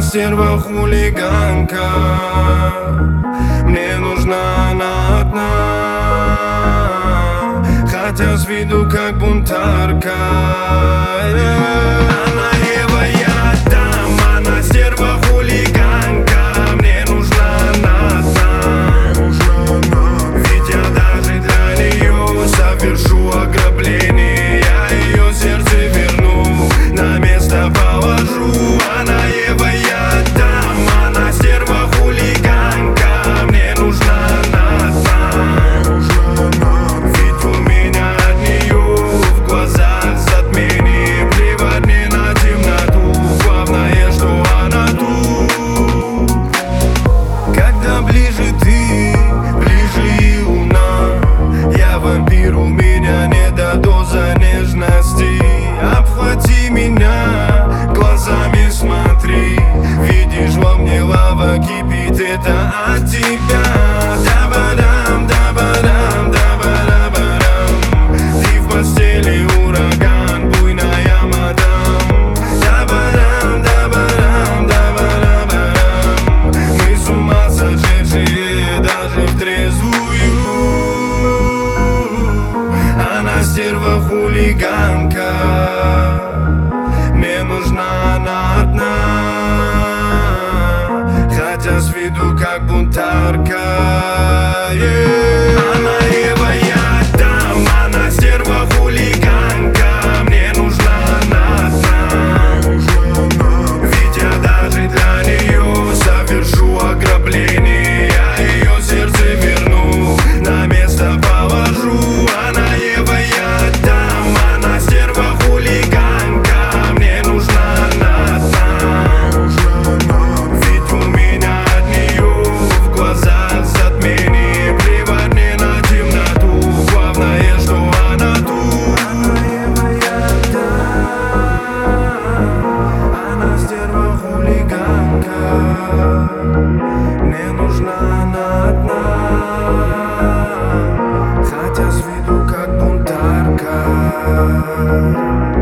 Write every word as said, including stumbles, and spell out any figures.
стерва хулиганка. Мне нужна она одна, хотя с виду как бунтарка. Она Ева, я там, она стерва хулиганка. Мне нужна она одна, ведь я даже для нее совершу ограбление. Я ее сердце верну, на место положу. Она Ева, я там, она стерва хулиганка. Мне нужна она одна, ведь у меня от нее в глазах затмение. Плевать мне на темноту, главное, что она тут. Когда ближе ты, ближе и луна. Я вампир, у меня не до доза нежности. Обхвати меня, глазами смотри. Видишь, во мне лава кипит, это от тебя. Да-ба-дам, да-ба-дам, да-ба-да-ба-дам. Ты в постели ураган, буйная мадам. Да-ба-дам, да-ба-дам, да-ба-да-ба-дам. Мы с ума сошедшие даже в трезвую. Она стерва хулиганка. Мне нужна она одна, хотя с виду как бунтарка. Yeah. Она Ева, я там, она стерва хулиганка. Мне нужна она одна, ведь я даже для нее совершу ограбление. Я ее сердце верну, на место положу. Она Ева, я там, она стерва хулиганка. Мне нужна она одна, ведь у меня от нее в глазах затмение. Плевать мне на темноту, главное, что она тут. Она Ева, я там, она стерва хулиганка. Мне нужна она одна, хотя с виду как бунтарка.